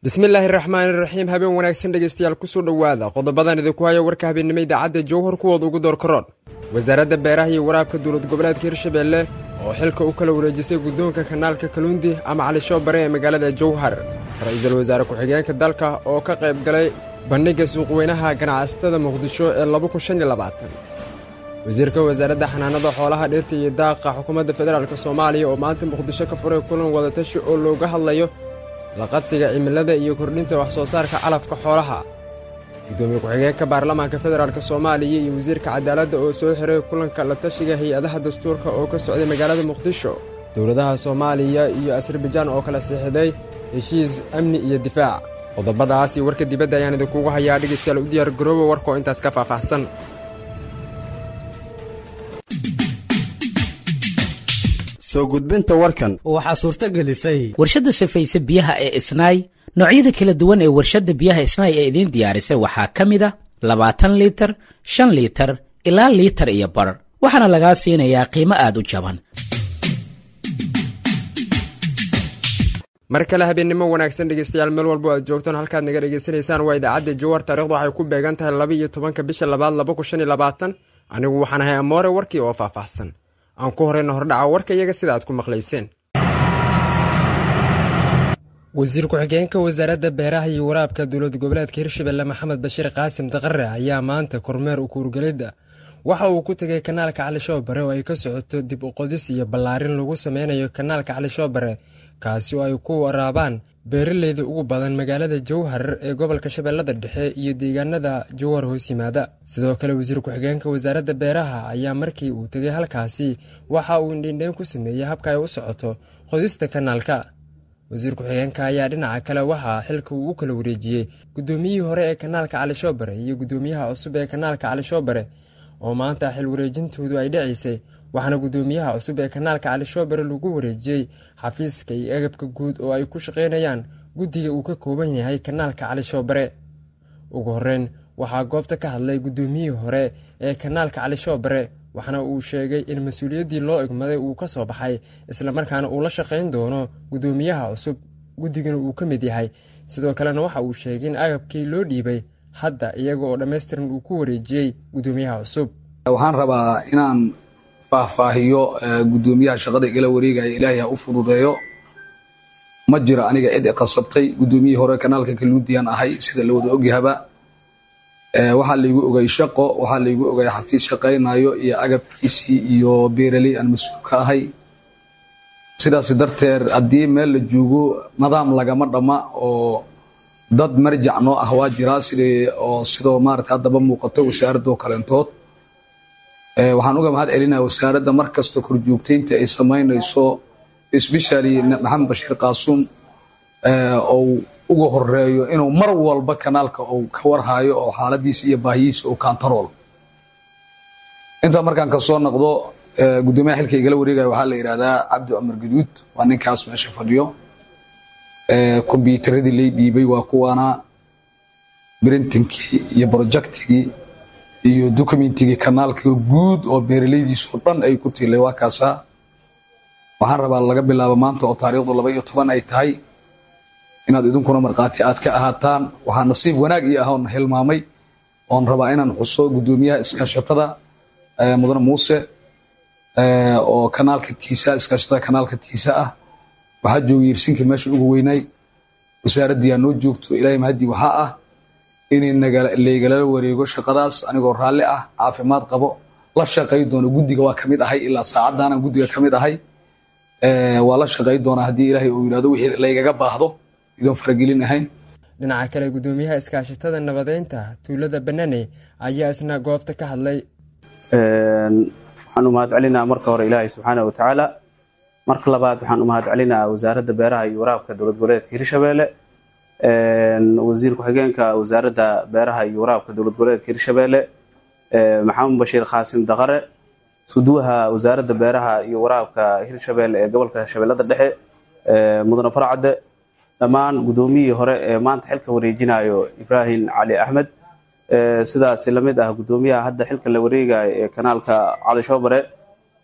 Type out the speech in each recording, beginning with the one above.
bismillaahi raxmaani raxiim habeen wanaagsan dhegaystayaal kusoo dhowaada qodobadan idinku haya warka habeennimo idaacadda jowhar kuwooda ugu door karoon wasaaradda beeraha iyo waraabka dowlad goboleedka hirshabeelle oo xilka u kala wareejisay guddoonka kanaalka kaluundi ama calisho bare ee magaalada jowhar ra-iisul wasaare ku-xigeenka dalka oo ka qayb galay bandhigga suuqweynaha ganacsatada muqdisho ee wasiirka wasaaradda xanaanada xoolaha dhirta iyo daaqa xukuumadda federaalk soomaaliya oo maanta muqdisho ka furay kulan wadatashi oo looga hadlayo la qabsiga cimilada iyo kordhinta wax soo saarka calafka xoolaha gudoomiye ku-xigeenka baarlamaanka federaalk soomaaliya iyo wasiirka cadaaladda oo soo xiray kulanka la tashiga hay-adaha dastuurka oo ka socday magaalada muqdisho dowladaha soomaaliya iyo asarbajaan oo kala siixday heshiis amni iyo difaac qodobadaas iyo warka dibadda ayaan idinkugu hayaa dhegaystayaal u diyaar garooba warka oo intaas ka faahfaahsan soo gudbinta warkan waxaa suurto gelisay warshadda safaysa biyaha ee isnaay noocyada kala duwan ee warshadda biyaha isnaay ee idiin diyaarisay waxaa ka mid a 20 liitar 5 liitar ilaa liitar iyo bar waxaana lagaa siinayaa qiimo aad u jaban mar kale habeennimo wanaagsan dhegaystayaal meel walbo aad joogtaan halkaad naga dhegaysanaysaan waa idaacadda jowhar taarikhdu waxay ku beegan tahay 12 bisha 2 anigu waxaan ahay amoore warkii oo faahfaahsan aan ku horeyno hordhaca warka iyaga sida aad ku maqlayseen wasiir ku-xigeenka wasaaradda beeraha iyo waraabka dowlad goboleedka hirshabeelle maxamed bashiir qaasim daqare ayaa maanta kormeer u kuurgelidda waxa uu ku tegay kanaalka calisho bare oo ay ka socoto dib u qodis iyo ballaarin lagu sameynayo kanaalka calisho bare kaasi oo ay ku waraabaan beeraleyda ugu badan magaalada jowhar ee gobolka shabeellada dhexe iyo deegaanada jowhar hoos yimaada sidoo kale wasiir ku-xigeenka wasaaradda beeraha ayaa markii uu tegay halkaasi waxa uu indhiindhayn ku sameeyey habka ay u socoto qodista kanaalka wasiir ku-xigeenka ayaa dhinaca kale waxaa xilka uu u kala wareejiyey guddoomiyihii hore ee kanaalka calisho bare iyo guddoomiyaha cusub ee kanaalka calisho bare oo maanta xil wareejintoodu ay dhacaysay waxaana guddoomiyaha cusub ee kanaalka calisho bare lagu wareejiyey xafiiska iyo agabka guud oo ay ku shaqaynayaan guddiga uu ka kooban yahay kanaalka calisho bare ugu horreyn waxaa goobta ka hadlay guddoomiyihii hore ee kanaalka calisho bare waxaana uu sheegay in mas-uuliyaddii loo egmaday uu ka soo baxay islamarkaana uu la shaqayn doono guddoomiyaha cusub guddigana uu ka mid yahay sidoo kalena waxa uu sheegay in agabkii loo dhiibay hadda iyaga oo dhammaystiran uu ku wareejiyey guddoomiyaha cusub waxaan rabaa inaan faahfaahiyo guddoomiyaha shaqada igala wareegaya ilaahay ha u fududeeyo ma jiro aniga cid qasabtay guddoomiyihii hore kanaalka kaluundiyaan ahay sida la wada ogyahaba waxaa laygu ogay shaqo waxaa laygu ogay xafiis shaqaynayo iyo agabkiisii iyo beeraley aan mas-uul ka ahay sidaas darteed haddii meel la joogo nidaam lagama dhamma oo dad marjac noo ah waa jiraa sidoo maarata haddaba muuqato wasaaradoo kaleentood waxaan uga mahad celinaya wasaaradda mar kasta korjoogtaynta ay samaynayso especially maxamed bashiir qaasuum oo ugu horeeyo inuu mar walba kanaalka uu ka warhayo oo xaaladiisa iyo baahiyiisa uu kaantarool intaa markaan ka soo noqdo guddoomiyaha xilka igala wareegaya waxaa la yidhahdaa cabdi cumar gaduud waa ninkaas meesha fadhiyo kombiyuutaradii lay dhiibay waa kuwaana brintinkii iyo projectigii iyo dokumentigii kanaalka guud oo beeraleydiisoo dhan ay ku tiilay waa kaasaa waxaan rabaa laga bilaabo maanta oo taariikhdu 12 ay tahay inaad idinkuna markhaati aad ka ahaataan waxaa nasiib wanaag ii ah oon hilmaamay oon rabaa inaan xuso guddoomiyaha iskaashatada mudane muuse oo kanaalka tiisa iskaashatada kanaalka tiisa ah waxaa joogay yersinkii meesha ugu weynay wasaaraddiyaa noo joogto ilaahay mahadii waxaa ah in laygala wareego shaqadaas anigoo raalli ah caafimaad qabo la shaqay doono guddiga waa ka mid ahay ilaa saacaddaanaan guddiga ka mid ahay waa la shaqay doonaa haddii ilaahay uu yidhahdo wixii laygaga baahdo idoon faragelin ahayn dhinaca kale guddoomiyaha iskaashatada nabadeynta tuulada banane ayaa isna goobta ka hadlay waxaan u mahad celinaa marka hore ilaahay subxaana wa tacaala marka labaad waxaan u mahad celinaa wasaaradda beeraha iyo waraabka dowlad goboleedka hirshabeelle wasiir ku-xigeenka wasaaradda beeraha iyo waraabka dowlad goboleedka hirshabeelle maxamed bashiir qaasim daqare suduuha wasaaradda beeraha iyo waraabka hirshabeelle ee gobolka shabeellada dhexe mudane farcade dhammaan guddoomiyihii hore ee maanta xilka wareejinayo ibraahim cali axmed sidaas la mid ah guddoomiyaha hadda xilka la wareegayo ee kanaalka calisho bare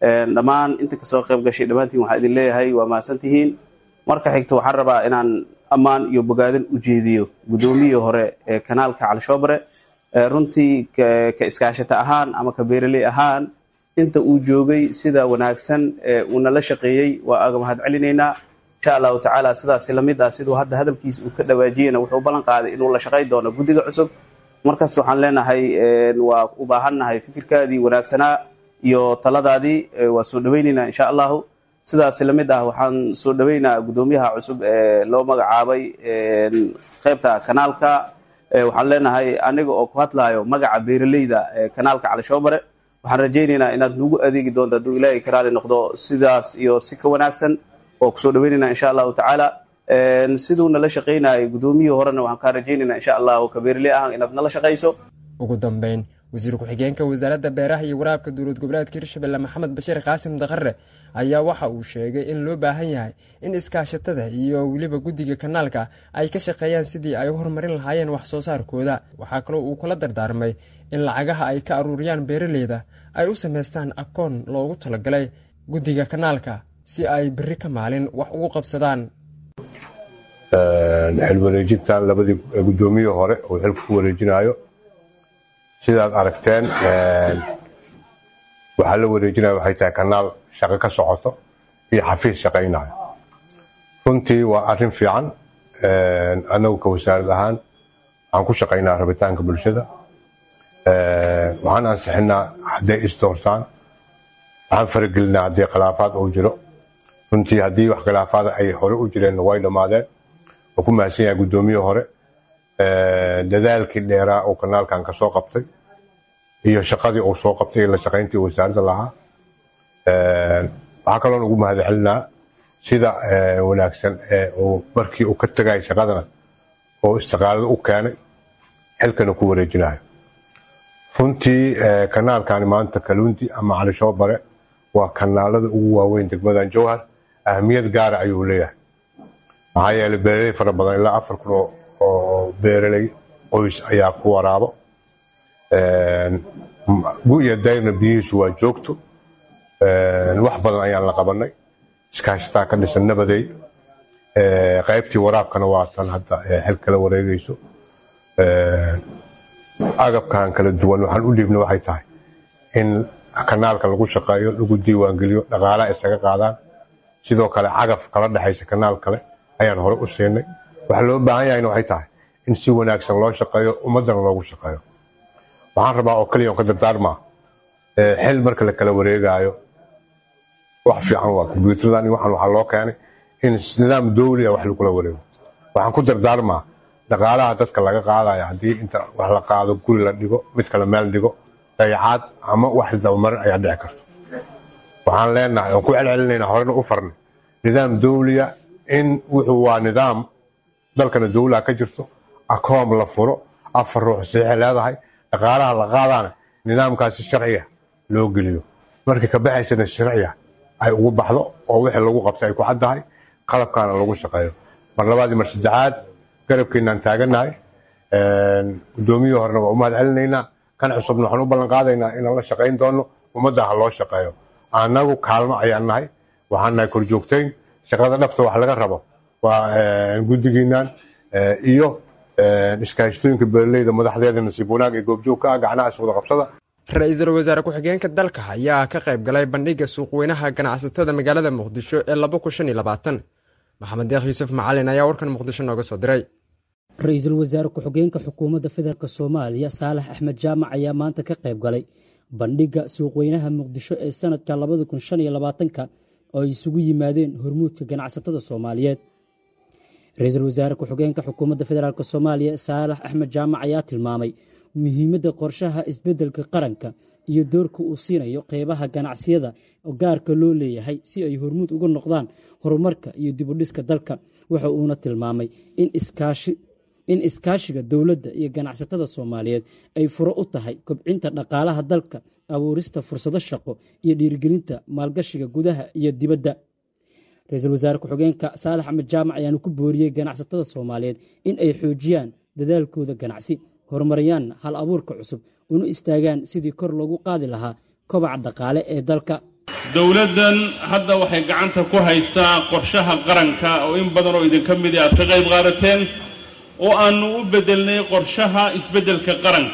dhammaan inta kasoo qayb gashay dhammaantiin waxaa idin leeyahay waa mahadsantihiin marka xigta waxaan rabaa inaan ammaan iyo bogaadin u jeediyo guddoomiyihii hore ee kanaalka Cali Shoobare. Runtii ka iskaashata ahaan ama ka beeraley ahaan inta uu joogay sida wanaagsan uu nala shaqeeyay waa aga mahad celinaynaa insha Allah ta'ala. sidaas la mid ah sidoo hadda hadalkiisa uu ka dhawaajiyay wuxuu ballan qaaday inuu la shaqeyn doono guddiga cusub. markaas waxaan leenahay waa u baahannahay fikirkaadii wanaagsanaa iyo taladaadii waa soo dhaweynaynaa insha Allah. sidaas la mid ah waxaan soo dhaweynaa guddoomiyaha cusub ee loo magacaabay qaybta kanaalka. waxaan leenahay aniga oo ku hadlaayo magaca beeraleyda kanaalka Cali Shoobare waxaan rajaynaynaa inaad nagu adeegi doonto hadduu Ilaahay ka raali noqdo sidaas iyo si ka wanaagsan oo kusoo dhaweynaynaa insha Allah ta'ala. sidoo nala shaqeynay guddoomiyihii horena waxaan ka rajaynaynaa insha Allah ka beeraley ah inaad nala shaqeyso. ugu dambeyn wasiir ku-xigeenka wasaaradda beeraha iyo waraabka dowlad goboleedka Hirshabelle Maxamed Bashiir Qaasim Daqare ayaa waxa uu sheegay in loo baahan yahay in iskaashatada iyo waliba guddiga kanaalka ay ka shaqeeyaan sidii ay u horumarin lahaayeen wax soo saarkooda. waxaa kaloo uu kula dardaarmay in lacagaha ay ka aruuriyaan beeraleyda ay u sameystaan akoon loogu talagalay guddiga kanaalka si ay berri ka maalin wax ugu qabsadaan. xil wareejintan labadii guddoomiye hore oo xilka ku wareejinayo sidaad aragteen waxaa la wareejinaya waxay tahay kanaal shaqo ka socoto iyo xafiis shaqaynayo. runtii waa arrin fiican. anagu ka wasaarad ahaan waxaan ku shaqaynaa rabitaanka bulshada. waxaan ansixinaa hadday isdoortaan, waxaan faragelinaa haddii khilaafaad uu jiro. runtii haddii wax khilaafaada ay hore u jireen way dhammaadeen. waa ku mahadsan yahay guddoomiye hore dadaalkii dheeraa uu kanaalkan ka soo qabtay iyo shaqadii uu soo qabtay la shaqayntii wasaaradda lahaa. waxaa kaloo ugu mahad celinaa sida wanaagsan uu markii uu ka tagay shaqadana oo istiqaalada u keenay xilkana ku wareejinayo. runtii kanaalkani maanta Kaluundi ama Cali Shoobare waa kanaalada ugu waaweyn degmadan Jowhar. ahmiyad gaar ah ayuu leeyahay maxaa yeelay beeraley fara badan ilaa 4,000 oo beeraley qoys ayaa ku waraabo. gu'ya dayrna biyihiisu waa joogto. wax badan ayaan la qabanay. iskaashataa ka dhisan nabaday. qaybtii waraabkana waa tan hadda xilka la wareegayso. agabkan kala duwan waxaan u dhiibna waxay tahay in kanaalka lagu shaqeeyo, lagu diiwaangeliyo, dhaqaalaha isaga qaadaan. sidoo kale cagaf kala dhexaysa kanaal kale ayaan hore u siinay. waxa loo baahan yahayna waxay tahay in si wanaagsan loo shaqeeyo, ummadana loogu shaqeeyo. waxaan rabaa oo kaliya ka dardaarmaa xil marka la kala wareegayo wax fiican waa kombiyuutardan iyo waxaa loo keenay in nidaam dawli ah wax lagula wareego. waxaan ku dardaarmaa dhaqaalaha dadka laga qaadaya haddii inta wax la qaado guri la dhigo mid kale meel dhigo dayacaad ama wax isdabamarin ayaa dhici karto. waxaan leenahay oo ku celcelinaynaa horena u farnay nidaam dawliya in wuxuu waa nidaam dalkana dawlaha ka jirto, akoom la furo, 4 ruux saxiix leedahay, dhaqaalaha la qaadana nidaamkaasi sharciya loo geliyo. markii ka baxaysana sharciya ay ugu baxdo oo wixii lagu qabtay ay ku caddahay, qalabkaana lagu shaqeeyo. mar labaad mar saddexaad garabkeenaan taaganahay. guddoomiye horena waa u mahad celinaynaa. kan cusubna waxaan u ballan qaadaynaa inaan la shaqayn doono ummadda ha loo shaqeeyo. annagu kaalmo ayaan nahay, waxaan nahay korjoogtayn. shaqada dhabta wax laga rabo waa guddigiinaan iyo iskaashatooyinka beeraleyda madaxdeeda nasiib wanaag ee goobjoogka ah gacnaha iswada qabsada. ra-iisul wasaare ku-xigeenka dalka ayaa ka qayb galay bandhigga suuqweynaha ganacsatada magaalada Muqdisho ee 2025. maxamed deeq yuusuf macalin ayaa warkan Muqdisho nooga soo diray. ra-iisul wasaare ku-xigeenka xukuumadda federaalk Soomaaliya Saalax Axmed Jaamac ayaa maanta ka qayb galay bandhigga suuqweynaha Muqdisho ee sanadka 2025 oo ay isugu yimaadeen hormuudka ganacsatada Soomaaliyeed. ra-iisul wasaare ku-xigeenka xukuumadda federaalk Soomaaliya Saalax Axmed Jaamac ayaa tilmaamay muhiimadda qorshaha isbeddelka qaranka iyo doorka uu siinayo qeybaha ganacsiyada oo gaarka loo leeyahay si ay hormuud uga noqdaan horumarka iyo dib u dhiska dalka. waxa uuna tilmaamay in iskaashiga dowladda iyo ganacsatada Soomaaliyeed ay furo u tahay kobcinta dhaqaalaha dalka, abuurista fursado shaqo iyo dhiirigelinta maalgashiga gudaha iyo dibadda. ra-iisul wasaare ku-xigeenka Saalax Axmed Jaamac ayaanu ku booriyey ganacsatada Soomaaliyeed in ay xoojiyaan dadaalkooda ganacsi, horumariyaan hal abuurka cusub, una istaagaan sidii kor loogu qaadi lahaa kobaca dhaqaale ee dalka. dowladdan hadda waxay gacanta ku haysaa qorshaha qaranka oo in badan oo idinka mid aad ka qayb qaadateen oo aanu u bedelnay qorshaha isbeddelka qaranka.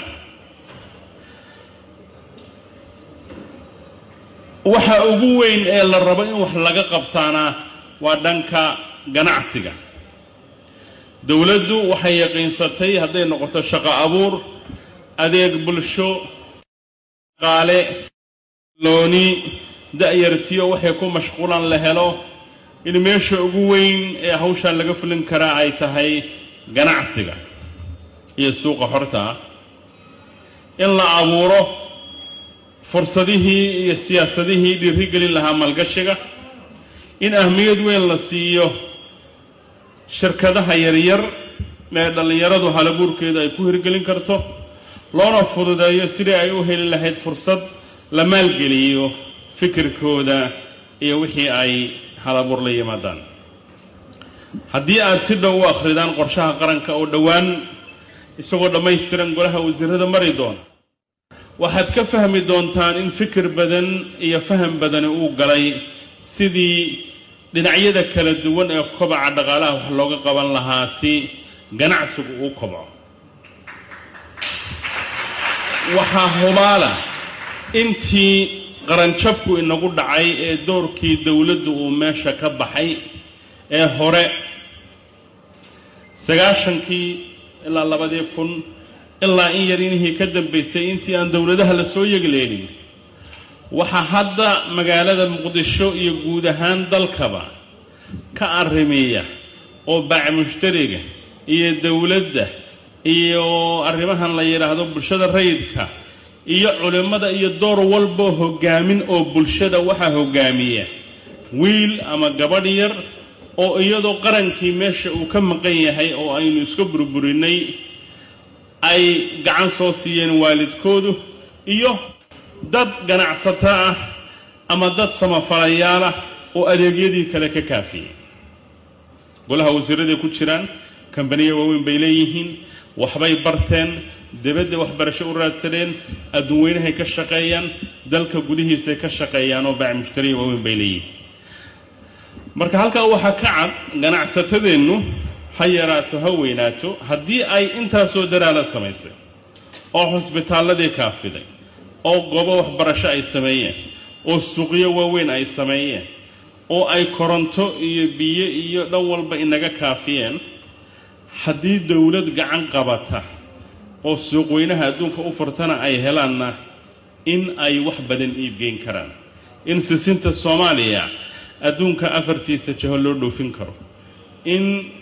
waxa ugu weyn ee la rabo in wax laga qabtaana waa dhanka ganacsiga. dowladdu waxay yaqiinsatay hadday noqoto shaqo abuur, adeeg bulsho, qaale, looni, da'yartiyo waxay ku mashquulan la helo in meesha ugu weyn ee hawsha laga fulin karaa ay tahay ganacsiga iyo suuqa xorta ah. in la abuuro fursadihii iyo siyaasadihii dhiirigelin lahaa maalgashiga, in ahmiyad weyn la siiyo shirkadaha yaryar ee dhallinyaradu halabuurkeeda ay ku hirgelin karto, loona fududeeyo sidii ay u heli lahayd fursad la maalgeliyo fikirkooda iyo wixii ay halabuur la yimaadaan. haddii aad si dhow u akhridaan qorshaha qaranka oo dhowaan isagoo dhammaystiran golaha wasiirada mari doona, waxaad ka fahmi doontaan in fikir badan iyo faham badani uu galay sidii dhinacyada kala duwan ee kobaca dhaqaalaha wax looga qaban lahaa si ganacsigu uu kobco. waxaa hubaala intii qaranjabku inagu dhacay ee doorkii dowladdu uu meesha ka baxay ee hore 90kii ilaa 2000 ilaa in yarinihii ka dambaysay intii aan dowladaha la soo yegleelin, waxaa hadda magaalada muqdisho iyo guud ahaan dalkaba ka arrimeeya oo baac mushtariga iyo dowladda iyo arrimahan la yiraahdo bulshada rayidka iyo culimada iyo door walba hogaamin oo bulshada waxa hogaamiya wiil ama gabadh yar oo iyadoo qarankii meesha uu ka maqan yahay oo aynu iska burburinay ay gacan soo siiyeen waalidkoodu iyo dad ganacsato ah ama dad samafalayaal ah oo adeegyadii kale ka kaafiyay. golaha wasiirada ku jiraan kambaniyo waaweyn bay leeyihiin, waxbay barteen, dibadda waxbarasho u raadsadeen, adduunweynahay ka shaqeeyaan, dalka gudihiisa ka shaqeeyaan oo baac mushtariyo waaweyn bay leeyihiin. marka halkaa waxaa ka cad ganacsatadeennu ha yaraato ha weynaato haddii ay intaasoo daraala samaysay oo xusbitaalladii kaafiday oo goobo waxbarasho ay sameeyeen oo suuqyo waaweyn ay sameeyeen oo ay koronto iyo biyo iyo dhan walba inaga kaafiyeen, haddii dowlad gacan qabata oo suuqweynaha adduunka u furtana ay helaanna in ay wax badan iibgeyn karaan, in sisinta Soomaaliya adduunka afartiisa jaho loo dhoofin karo, in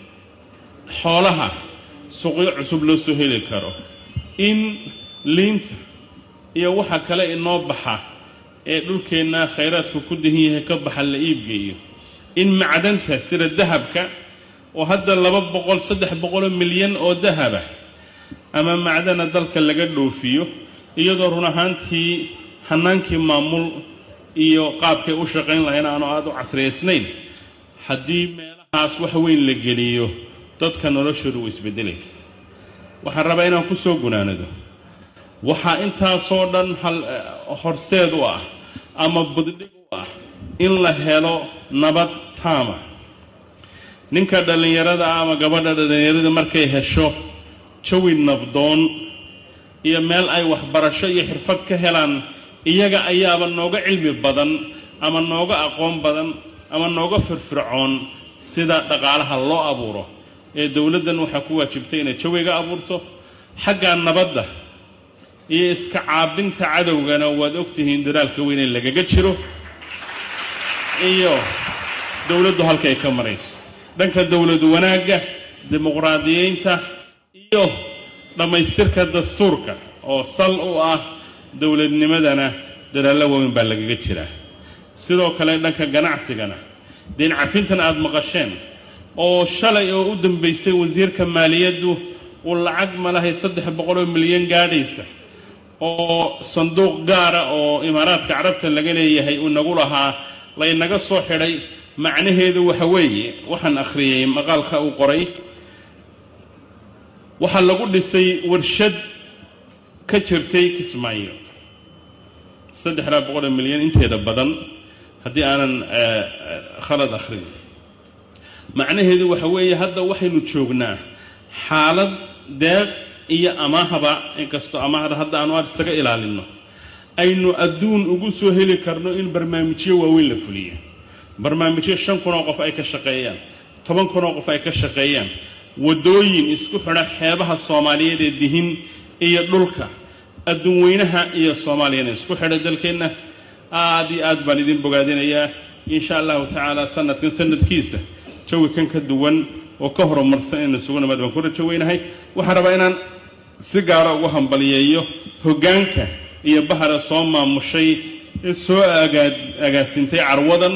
xoolaha suuqyo cusub loo soo heli karo, in liinta iyo waxa kale inoo baxa ee dhulkeenna khayraadku ku dahin yahay ka baxa la iibgeeyo, in macdanta sida dahabka oo hadda 200-300 milyan oo dahaba ama macdana dalka laga dhoofiyo iyadoo run ahaantii hanaankii maamul iyo qaabkay u shaqayn lahayn aanu aad u casriyeysnayn. haddii meelahaas wax weyn la geliyo dadka noloshoodu way isbedelaysaa. waxaan rabaa inaan ku soo gunaanado waxaa intaasoo dhan horseed u ah ama buddhig u ah in la helo nabad taama. ninka dhallinyarada ama gabadha dhallinyarada markay hesho jawi nabdoon iyo meel ay waxbarasho iyo xirfad ka helaan, iyaga ayaaba nooga cilmi badan ama nooga aqoon badan ama nooga firfircoon sida dhaqaalaha loo abuuro. ee dowladdan waxaa ku waajibtay inay jawiga abuurto. xagga nabadda iyo iska caabinta cadowgana waad ogtihiin dadaalka weyn ee lagaga jiro iyo dowladdu halkay ka marayso dhanka dowlad wanaagga, dimuqraadiyeynta iyo dhammaystirka dastuurka oo sal u ah dowladnimadana dadaallo weyn baa lagaga jiraa. sidoo kale dhanka ganacsigana deyn cafintan aad maqasheen oo shalay oo u dambeysay wasiirka maaliyaddu uu lacag malahay 300 milyan gaadhaysa oo sanduuq gaara oo imaaraadka carabta laga leeyahay uu nagu lahaa laynaga soo xidhay. macnaheedu waxa weeye waxaan akhriyay maqaalka uu qoray, waxaa lagu dhisay warshad ka jirtay Kismaayo 300 milyan inteeda badan haddii aanan khalad akhrin macnaheedu waxa weeye hadda waxaynu joognaa xaalad deeq iyo amaahaba inkastoo amaahda hadda aanu aad isaga ilaalinno aynu adduun ugu soo heli karno in barnaamijyo waaweyn la fuliyo barnaamijyo 5,000 oo qof ay ka shaqeeyaan 10,000 oo qof ay ka shaqeeyaan wadooyin isku xidha xeebaha Soomaaliyeed ee dihin iyo dhulka adduun weynaha iyo Soomaaliyana isku xidha dalkeena aad iyo aad baan idin bogaadinayaa insha Allah ta'ala sanadkiisa jawi kan ka duwan oo ka horumarsan in suguna mad baan ku rajaynahay waxa rabaa inaan si gaar ah ugu hambaliyeeyo hoggaanka iyo bahara soo maamushay soo agaasintay carwadan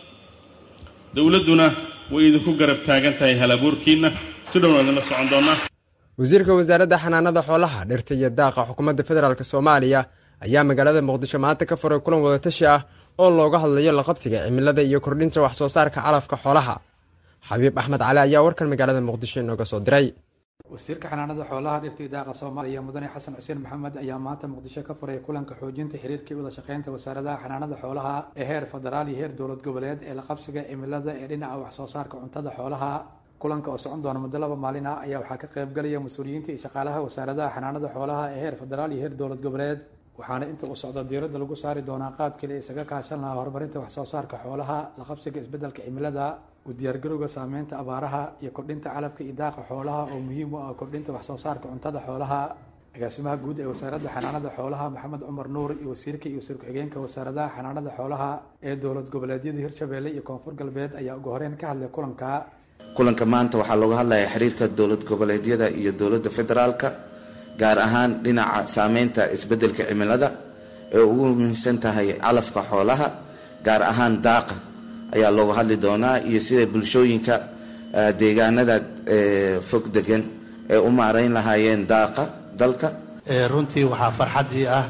dawladuna way idinku garab taagan tahay halabuurkiina si dhowna la socon doona wasiirka wasaaradda xanaanada xoolaha dhirta iyo daaqa xukuumadda federaalka Soomaaliya ayaa magaalada Muqdisho maanta ka furay kulan wada tashi ah oo looga hadlayo la qabsiga cimilada iyo kordhinta wax soo saarka calafka xoolaha xabiib axmed cali ayaa warkan magaalada Muqdisho inooga soo diray wasiirka xanaanada xoolaha dhirta iyo daaqa Soomaaliya mudane xasan xuseen maxamed ayaa maanta Muqdisho ka furay kulanka xoojinta xiriirka wada shaqeynta wasaaradda xanaanada xoolaha ee heer federaal iyo heer dowlad goboleed ee la qabsiga cimilada ee dhinaca wax soo saarka cuntada xoolaha kulanka oo socon doona muddo 2 maalin ah ayaa waxaa ka qayb galaya mas'uuliyiinta iyo shaqaalaha wasaaradda xanaanada xoolaha ee heer federaal iyo heer dowlad goboleed waxaana inta uu socdo diiradda lagu saari doonaa qaabkii la isaga kaashan lahaa horumarinta wax soo saarka xoolaha la qabsiga isbeddelka cimilada u diyaargarowga saameynta abaaraha iyo kordhinta calafka iyo daaqa xoolaha oo muhiim u ah kordhinta wax soo saarka cuntada xoolaha agaasimaha guud ee wasaaradda xanaanada xoolaha maxamed cumar nuur iyo wasiirka iyo wasiir ku-xigeenka wasaaradda xanaanada xoolaha ee dowlad goboleedyada Hirshabelle iyo Koonfur Galbeed ayaa ugu horreyn ka hadlay kulanka maanta waxaa looga hadlayaa xiriirka dowlad goboleedyada iyo dowladda federaalka gaar ahaan dhinaca saameynta isbeddelka cimilada ee ugu muhiimsan tahay calafka xoolaha gaar ahaan daaqa ayaa looga hadli doonaa iyo sida bulshooyinka deegaanada fog degan ee u maareyn lahaayeen daaqa dalka runtii waxaa farxad ii ah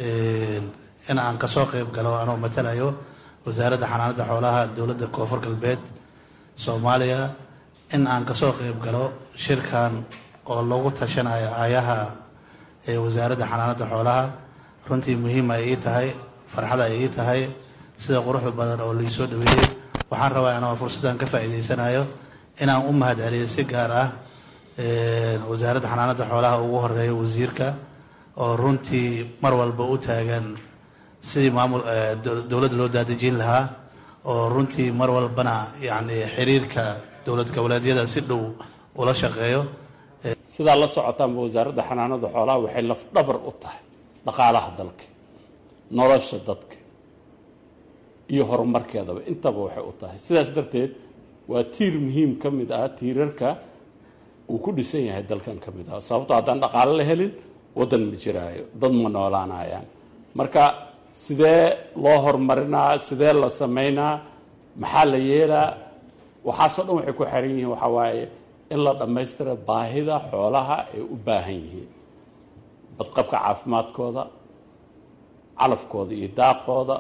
in aan ka soo qayb galo anoo matalayo wasaaradda xanaanada xoolaha dowladda Koonfur Galbeed Soomaaliya in aan ka soo qayb galo shirkan oo loogu tashanayo aayaha ee wasaaradda xanaanada xoolaha runtii muhiim ay ii tahay farxad ay ii tahay sida quruxda badan oo la soo dhaweeyay waxaan rabaa inaan fursadan ka faa'iideysanayo inaan u mahadceliyo si gaar ah wasaaradda xanaanada xoolaha ugu horeeyo wasiirka oo runtii mar walba u taagan sidii maamul dowladda loo daadejin lahaa oo runtii mar walbana yacni xiriirka dowlad goboleedyada si dhow ula shaqeeyo sidaa la socotaanba wasaaradda xanaanada xoolaha waxay laf dhabar u tahay dhaqaalaha dalka nolosha dadka iyo horumarkeedaba intaba waxay u tahay sidaas darteed waa tiir muhiim ka mid ah tiirarka uu ku dhisan yahay dalkan ka mid ah sababtoo haddaan dhaqaale la helin waddan ma jiraayo dad ma noolaanayaan marka sidee loo horumarinaa sidee la samaynaa maxaa la yeelaa waxaasoo dhan waxay ku xiran yihiin waxaa waaye in la dhammaystira baahida xoolaha ay u baahan yihiin badqabka caafimaadkooda calafkooda iyo daaqooda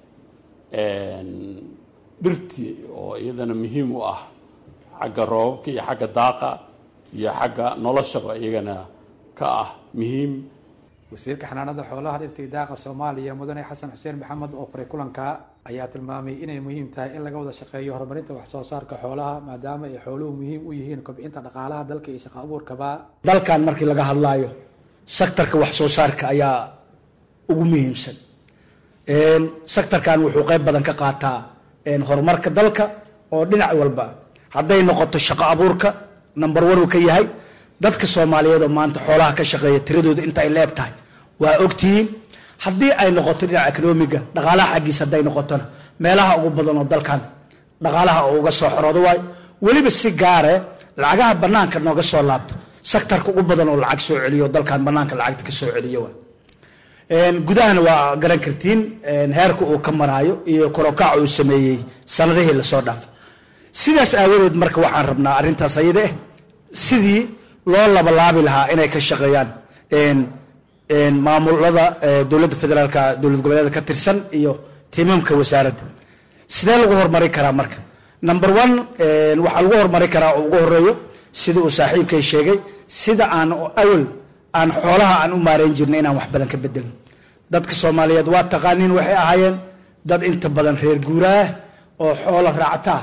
dhirtii oo iyadana muhiim u ah xagga roobabka iyo xagga daaqa iyo xagga noloshaba iyagana ka ah muhiim wasiirka xanaanada xoolaha dhirta iyo daaqa Soomaaliya mudane xasan xuseen maxamed oo furay kulanka ayaa tilmaamay inay muhiim tahay in laga wada shaqeeyo horumarinta wax soo saarka xoolaha maadaama ay xooluhu muhiim u yihiin kobcinta dhaqaalaha dalka iyo shaqo abuurkaba dalkan markii laga hadlaayo sektorka wax soo saarka ayaa ugu muhiimsan sektorkan wuxuu qayb badan ka qaataa horumarka dalka oo dhinac walba hadday noqoto shaqo abuurka number 1 uu ka yahay dadka Soomaaliyeed oo maanta xoolaha ka shaqeeya tiradooda inta ay leeb tahay waa ogtihiin haddii ay noqoto dhinaca economiga dhaqaalaha xaggiisa hadday noqotona meelaha ugu badan oo dalkan dhaqaalaha uga soo xoroodo waay weliba si gaare lacagaha banaanka nooga soo laabto sektorka ugu badan oo lacag soo celiyo dalkan banaanka lacagta ka soo celiyo waay gudahana waa garan kartiin heerka uu ka maraayo iyo korokaac uu sameeyey sanadihii lasoo dhaafay sidaas aawadeed marka waxaan rabnaa arrintaas ayada sidii loo labalaabi lahaa inay ka shaqeeyaan maamulada dowladda federaalka dowlad goboleedka ka tirsan iyo tiimamka wasaaradda sidee lagu horumarin karaa marka number 1 waxaa lagu horumarin karaa oo ugu horeeyo sida uu saaxiibkay sheegay sida aan awal aan xoolaha aan u maareyn jirnay inaan wax badan ka bedelno dadka Soomaaliyeed waa taqaaniin waxay ahaayeen dad inta badan reer guuraah oo xoolo raactaa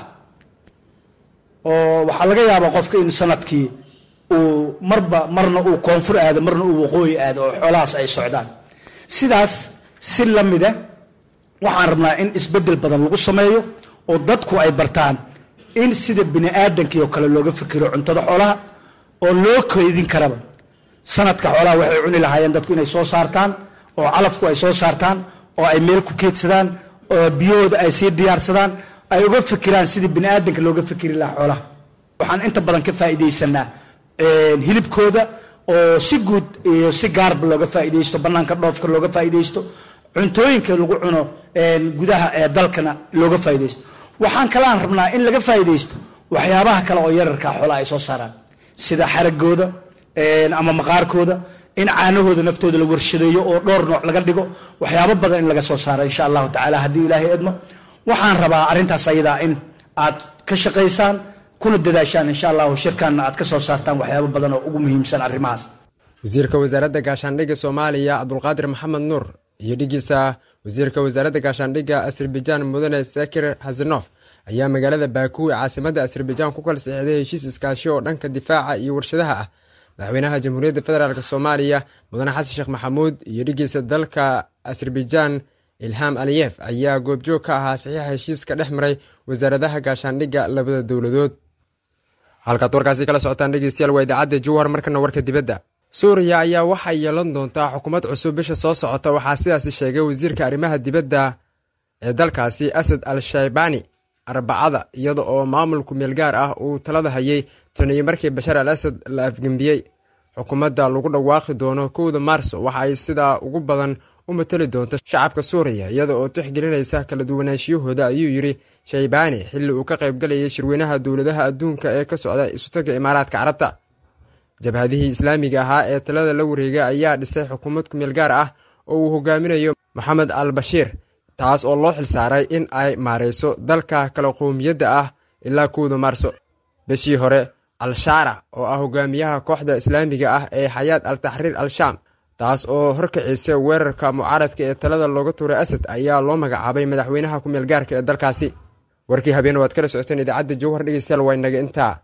oo waxaa laga yaabaa qofka in sanadkii uu marna uu koonfur aado marna uu waqooyi aado oo xoolahaas ay socdaan sidaas si la mida waxaan rabnaa in isbeddel badan lagu sameeyo oo dadku ay bartaan in sida bini aadankii oo kale looga fikiro cuntada xoolaha oo loo kaydin karaba sanadka xoolaha waxay cuni lahaayeen dadku inay soo saartaan oo calafku ay soo saartaan oo ay meel ku keedsadaan oo biyahooda ay sii diyaarsadaan ay uga fikiraan sidii bini aadanka looga fikiri lahaa xoolaha waxaan inta badan ka faa'iidaysanaa hilibkooda oo si guud iyo si gaarba looga faa'iidaysto bannaanka dhoofka looga faa'iidaysto cuntooyinka lagu cuno gudaha ee dalkana looga faa'iidaysto waxaan kalaan rabnaa in laga faa'iidaysto waxyaabaha kale oo yararka xoolaha ay soo saaraan sida xaragooda ama maqaarkooda in caanahooda naftooda la warshadeeyo oo dhowr nooc laga dhigo waxyaabo badan in laga soo saaro insha allahu tacaala haddii ilaahay edmo waxaan rabaa arrintaas ayadaa in aad ka shaqaysaan kuna dadaashaan insha allahu shirkaanna aad ka soo saartaan waxyaabo badan oo ugu muhiimsan arrimahaas wasiirka wasaaradda gaashaandhigga soomaaliya cabdulqaadir maxamed nuur iyo dhigiisa wasiirka wasaaradda gaashaandhigga azerbaijan mudane sakir xasanof ayaa magaalada baaku ee caasimadda azerbaijan ku kala saxiixday heshiis iskaashi oo dhanka difaaca iyo warshadaha ah madaxweynaha jamhuuriyadda federaalk soomaaliya mudane xasan sheekh maxamuud iyo dhigiisa dalka azerbaijan ilham aliyef ayaa goobjoog ka ahaa saxiixa heshiiska dhex maray wasaaradaha gaashaandhigga labada dowladood halkaad warkaasi kala socotaan dhegeystayaal waa idaacadda jowhar markana warka dibadda suuriya ayaa waxay yeelan doontaa xukuumad cusub bisha soo socota waxaa sidaasi sheegay wasiirka arrimaha dibadda ee dalkaasi asad al shaybani arbacada iyada oo maamulku meel gaar ah uu talada hayay taniyo markii bashar al asad la afgembiyey xukuumadda lagu dhawaaqi doono 1 maarso waxa ay sidaa ugu badan u matali doonta shacabka suuriya iyada oo tixgelinaysa kala duwanaanshiyahooda ayuu yidhi shaybani xilli uu ka qaybgalayay shirweynaha dowladaha adduunka ee ka socda isutaga imaaraadka carabta jabhadihii islaamiga ahaa ee talada la wareegay ayaa dhisay xukuumad kumeel gaar ah oo uu hogaaminayo maxamed al bashiir taas oo loo xilsaaray in ay maarayso dalka kala qowmiyadda ah ilaa 1 maarso bishii hore al-shaarac oo ah hogaamiyaha kooxda islaamiga ah ee xayaad al taxriir al-shaam taas oo horkicisa weerarka mucaaradka ee talada looga tuuray asad ayaa loo magacaabay madaxweynaha kumeel gaarka ee dalkaasi warkii habeen waad kala socoteen idaacadda jowhar dhegeystayaal waa inaga intaa